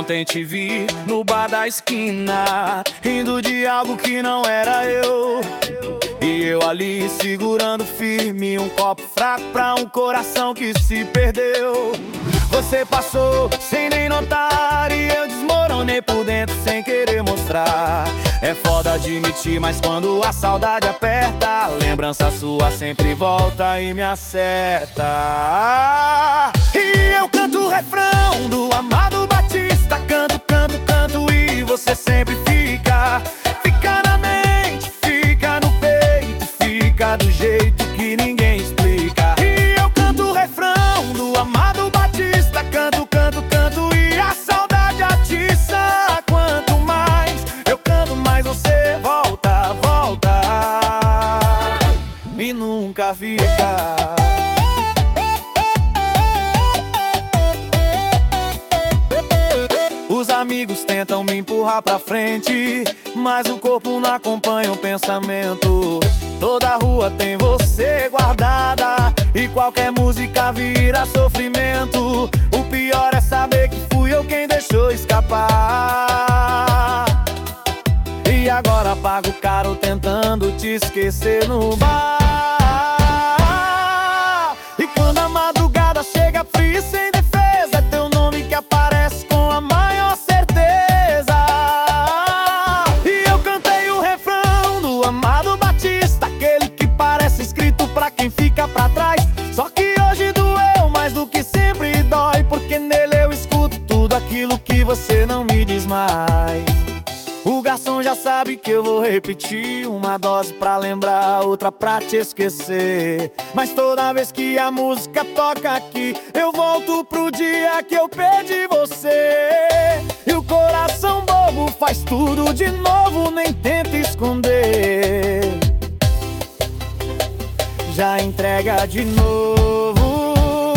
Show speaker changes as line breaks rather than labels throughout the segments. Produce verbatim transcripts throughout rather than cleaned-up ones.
Ontem te vi no bar da esquina, rindo de algo que não era eu. E eu ali segurando firme um copo fraco pra um coração que se perdeu. Você passou sem nem notar e eu desmoronei por dentro sem querer mostrar. É foda admitir, mas quando a saudade aperta, a lembrança sua sempre volta e me acerta. E eu canto o refrão do Amado Batista, canto, canto, canto e você sempre fica. Fica na mente, fica no peito, fica do jeito que ninguém explica. E eu canto o refrão do Amado Batista, canto, canto, canto e a saudade atiça. Quanto mais eu canto, mais você volta, volta e nunca fica. Os amigos tentam me empurrar pra frente, mas o corpo não acompanha o pensamento. Toda rua tem você guardada e qualquer música vira sofrimento. O pior é saber que fui eu quem deixou escapar. E agora pago caro tentando te esquecer no bar. E quando a madrugada chega fria e sem defesa, é teu nome que aparece com a maior certeza. E eu cantei o refrão do Amado Batista, aquele que parece escrito pra quem fica pra trás. Só que hoje doeu mais do que sempre dói, porque nele eu escuto tudo aquilo que você não me diz mais. O garçom já sabe que eu vou repetir uma dose pra lembrar, outra pra te esquecer. Mas toda vez que a música toca aqui, eu volto pro dia que eu perdi você. E o coração bobo faz tudo de novo, nem tenta esconder. Já entrega de novo.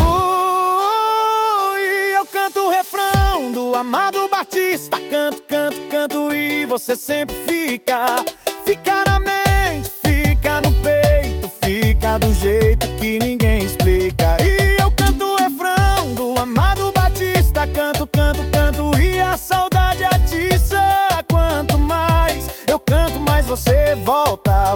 E eu canto o refrão do Amado Batista, canto, canto, canto e você sempre fica. Fica na mente, fica no peito, fica do jeito que ninguém explica. E eu canto o refrão do Amado Batista, canto, canto, canto e a saudade atiça. Quanto mais eu canto, mais você volta,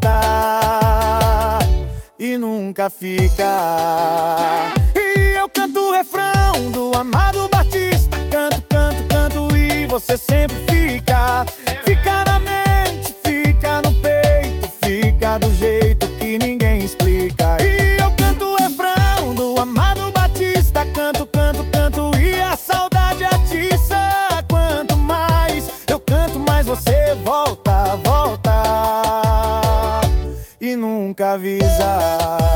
volta e nunca fica. E eu canto o refrão do Amado Batista, canto, canto, canto e você sempre fica. Fica na mente, fica no peito, fica do jeito que ninguém explica. E eu canto o refrão do Amado Batista, canto, canto, canto e a saudade atiça. Quanto mais eu canto, mais você volta, volta e nunca avisa.